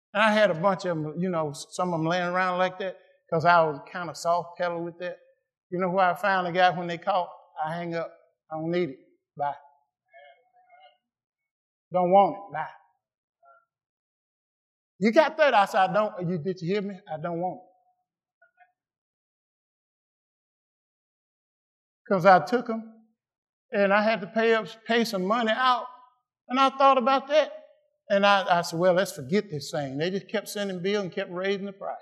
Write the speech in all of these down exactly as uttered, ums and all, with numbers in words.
And I had a bunch of them, you know, some of them laying around like that because I was kind of soft pedal with that. You know who I finally got when they called? I hang up. I don't need it. Bye. Don't want it. Bye. You got that? I said, I don't. You, did you hear me? I don't want it. Because I took them and I had to pay up, pay some money out. And I thought about that. And I, I said, well, let's forget this thing. They just kept sending bills and kept raising the price.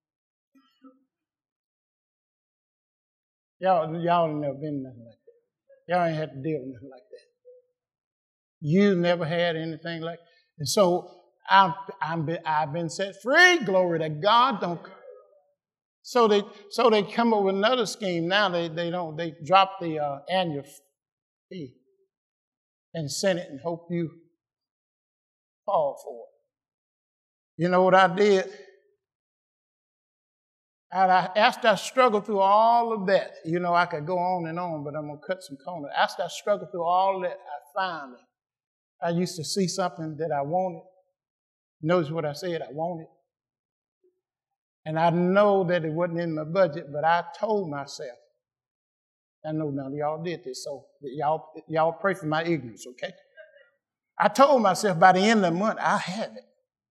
Y'all, y'all ain't never been nothing like that. Y'all ain't had to deal with nothing like that. You never had anything like that. And so I've, I've, been, I've been set free. Glory to God. Don't. So they, so they come up with another scheme. Now they, they don't. They drop the uh, annual fee and send it and hope you fall for it. You know what I did? And I, after I struggled through all of that, you know, I could go on and on, but I'm going to cut some corners. After I struggled through all of that, I finally, I used to see something that I wanted. Notice what I said, I wanted. And I know that it wasn't in my budget, but I told myself, I know none of y'all did this, so y'all, y'all pray for my ignorance, okay? I told myself by the end of the month, I have it.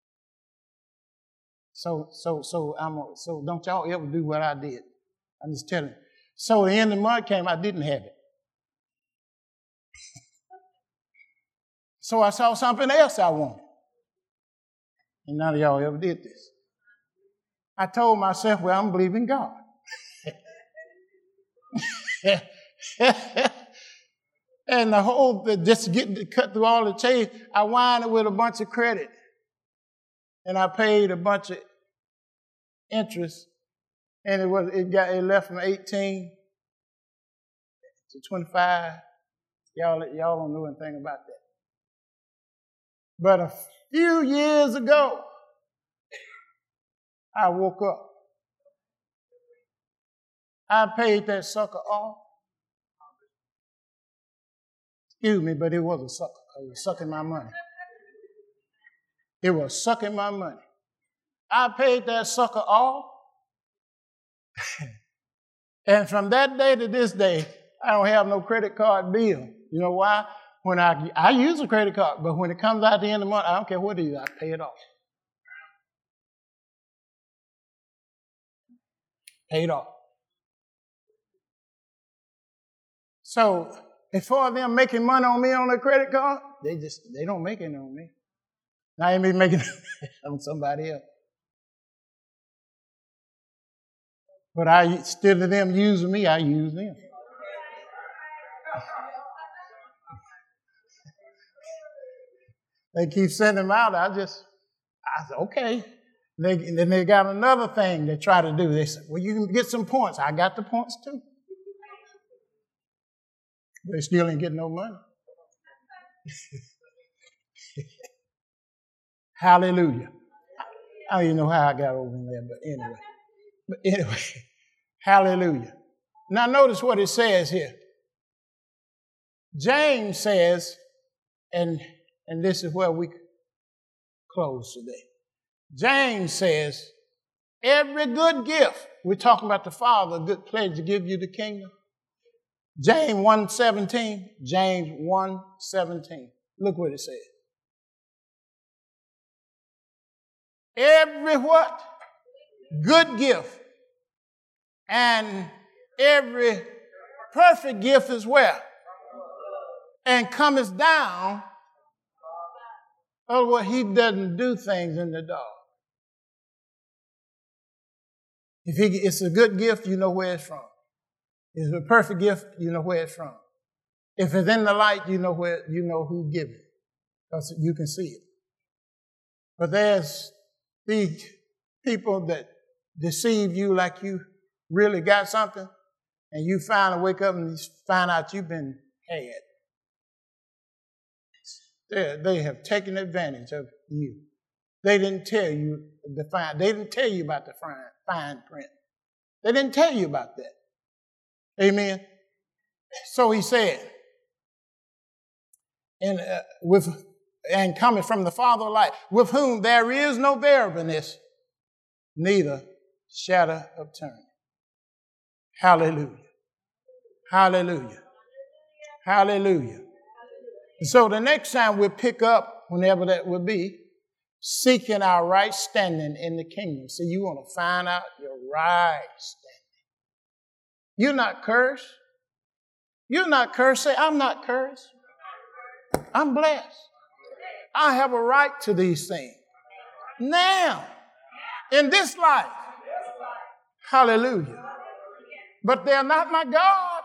So, so, so, I'm, so don't y'all ever do what I did. I'm just telling you. So the end of the month came, I didn't have it. So I saw something else I wanted. And none of y'all ever did this. I told myself, well, I'm believing God. And the whole, just getting to cut through all the change, I winded with a bunch of credit. And I paid a bunch of interest. And it was it got it left from eighteen to twenty-five. Y'all, y'all don't know anything about that. But a few years ago, I woke up. I paid that sucker off. Excuse me, but it was a sucker. It was sucking my money. It was sucking my money. I paid that sucker off. And from that day to this day, I don't have no credit card bill. You know why? When I I use a credit card, but when it comes out at the end of the month, I don't care what it is, I pay it off. Paid off. So before them making money on me on a credit card, they just they don't make it on me. Now I ain't making it on somebody else. But I instead of them using me, I use them. They keep sending them out. I just, I said, okay. They, and then they got another thing they try to do. They said, well, you can get some points. I got the points too. They still ain't getting no money. Hallelujah. I don't even know how I got over in there, but anyway. But anyway, hallelujah. Now notice what it says here. James says, and, and this is where we close today. James says, every good gift, we're talking about the Father, a good pledge to give you the kingdom. James one seventeen, James one seventeen. Look what it says. Every what? Good gift. And every perfect gift is where? And cometh down. Oh, well, he doesn't do things in the dark. If he, it's a good gift, you know where it's from. If it's a perfect gift, you know where it's from. If it's in the light, you know where you know who gave it, because you can see it. But there's these people that deceive you like you really got something, and you finally wake up and you find out you've been had. They, they have taken advantage of you. They didn't tell you the fine. They didn't tell you about the fine, fine print. They didn't tell you about that. Amen. So he said, and uh, with and coming from the Father of light, with whom there is no variableness, neither shadow of turning. Hallelujah. Hallelujah. Hallelujah. And so the next time we'll pick up, whenever that will be, seeking our right standing in the kingdom. So you want to find out your right standing. You're not cursed. You're not cursed. Say, I'm not cursed. I'm blessed. I have a right to these things. Now, in this life. Hallelujah. But they're not my God.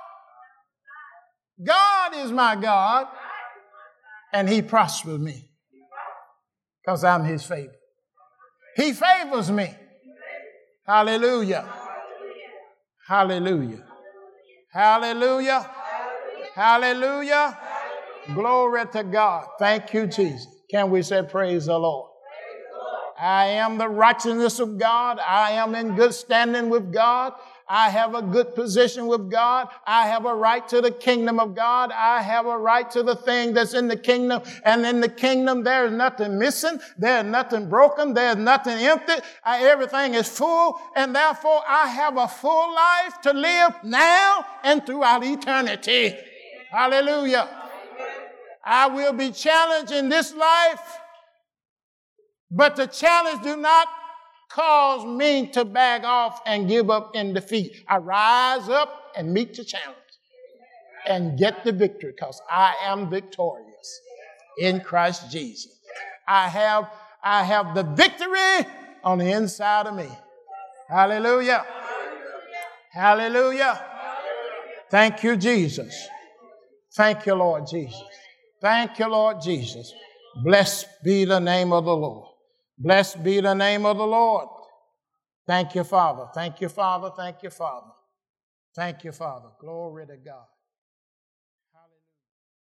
God is my God, and he prospers me because I'm his favorite. He favors me. Hallelujah. Hallelujah. Hallelujah. Hallelujah. Glory to God. Thank you, Jesus. Can we say praise the Lord? I am the righteousness of God. I am in good standing with God. I have a good position with God. I have a right to the kingdom of God. I have a right to the thing that's in the kingdom. And in the kingdom, there's nothing missing. There's nothing broken. There's nothing empty. I, everything is full. And therefore, I have a full life to live now and throughout eternity. Hallelujah. I will be challenged in this life, but the challenge do not cause me to back off and give up in defeat. I rise up and meet the challenge and get the victory because I am victorious in Christ Jesus. I have, I have the victory on the inside of me. Hallelujah. Hallelujah. Thank you, Jesus. Thank you, Lord Jesus. Thank you, Lord Jesus. Blessed be the name of the Lord. Blessed be the name of the Lord. Thank you, Father. Thank you, Father. Thank you, Father. Thank you, Father. Glory to God.